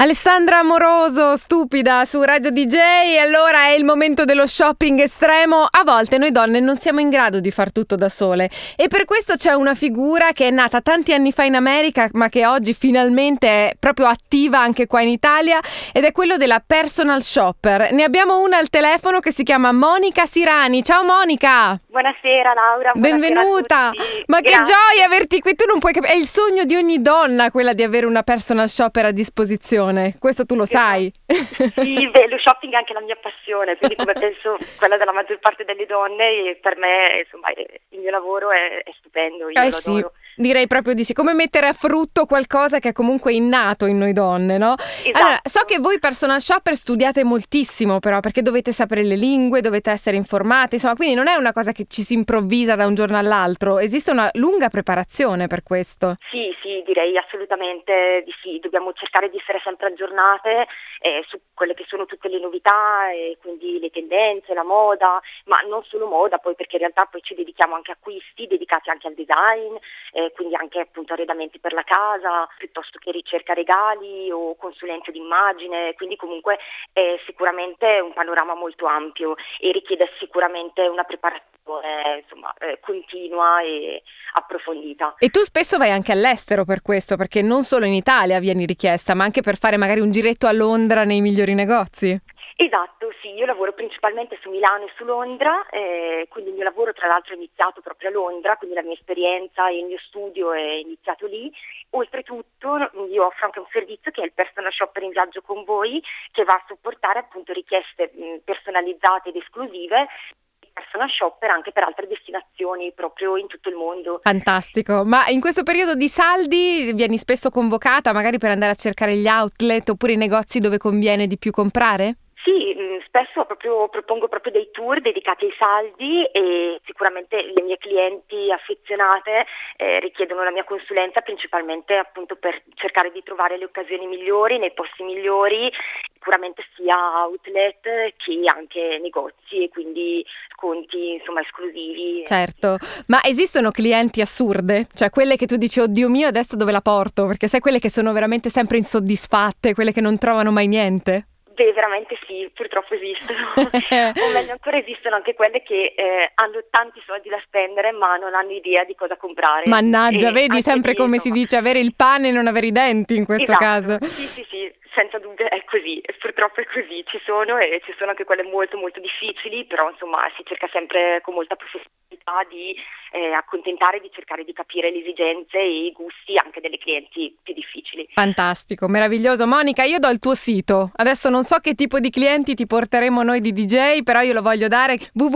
Alessandra Amoroso, stupida, su Radio DJ. Allora è il momento dello shopping estremo. A volte noi donne non siamo in grado di far tutto da sole e per questo c'è una figura che è nata tanti anni fa in America ma che oggi finalmente è proprio attiva anche qua in Italia ed è quello della personal shopper. Ne abbiamo una al telefono che si chiama Monica Sirani. Ciao Monica! Buonasera Laura, benvenuta! Ma Grazie. che gioia averti qui, tu non puoi capire, è il sogno di ogni donna quella di avere una personal shopper a disposizione, questo tu lo sai. Sì, lo shopping è anche la mia passione, quindi come penso quella della maggior parte delle donne, e per me insomma il mio lavoro è stupendo, io lo adoro. Direi proprio di sì, come mettere a frutto qualcosa che è comunque innato in noi donne, no? Esatto. Allora, so che voi personal shopper studiate moltissimo però, perché dovete sapere le lingue, dovete essere informati, insomma, quindi non è una cosa che ci si improvvisa da un giorno all'altro, esiste una lunga preparazione per questo. Sì, direi assolutamente di sì, dobbiamo cercare di essere sempre aggiornate su quelle che sono tutte le novità e quindi le tendenze, la moda, ma non solo moda poi, perché in realtà poi ci dedichiamo anche a acquisti dedicati anche al design, quindi anche appunto arredamenti per la casa, piuttosto che ricerca regali o consulenza d'immagine, quindi comunque è sicuramente un panorama molto ampio e richiede sicuramente una preparazione continua e approfondita. E tu spesso vai anche all'estero per questo, perché non solo in Italia vieni richiesta, ma anche per fare magari un giretto a Londra nei migliori negozi. Esatto, sì, io lavoro principalmente su Milano e su Londra, quindi il mio lavoro tra l'altro è iniziato proprio a Londra, quindi la mia esperienza e il mio studio è iniziato lì. Oltretutto io offro anche un servizio che è il personal shopper in viaggio con voi, che va a supportare appunto richieste personalizzate ed esclusive, personal shopper anche per altre destinazioni proprio in tutto il mondo. Fantastico, ma in questo periodo di saldi vieni spesso convocata magari per andare a cercare gli outlet oppure i negozi dove conviene di più comprare? Sì, spesso propongo proprio dei tour dedicati ai saldi e sicuramente le mie clienti affezionate richiedono la mia consulenza principalmente appunto per cercare di trovare le occasioni migliori nei posti migliori, sicuramente sia outlet che anche negozi e quindi sconti insomma esclusivi. Certo, ma esistono clienti assurde? Cioè quelle che tu dici oddio mio adesso dove la porto? Perché sai quelle che sono veramente sempre insoddisfatte, quelle che non trovano mai niente? Beh, veramente sì, purtroppo esistono, o meglio ancora esistono anche quelle che hanno tanti soldi da spendere ma non hanno idea di cosa comprare. Mannaggia, vedi sempre come si dice, avere il pane e non avere i denti in questo caso. Sì, senza dubbio è così, purtroppo è così, ci sono anche quelle molto molto difficili, però insomma si cerca sempre con molta professionalità di accontentare, di cercare di capire le esigenze e i gusti anche delle clienti più difficili. Fantastico, meraviglioso. Monica, io do il tuo sito, adesso non so che tipo di clienti ti porteremo noi di DJ, però io lo voglio dare,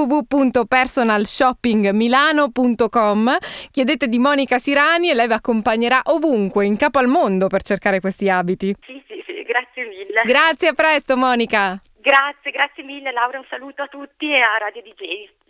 www.personalshoppingmilano.com, chiedete di Monica Sirani e lei vi accompagnerà ovunque, in capo al mondo per cercare questi abiti. Sì, grazie mille. Grazie, a presto Monica. Grazie mille Laura, un saluto a tutti e a Radio DJ.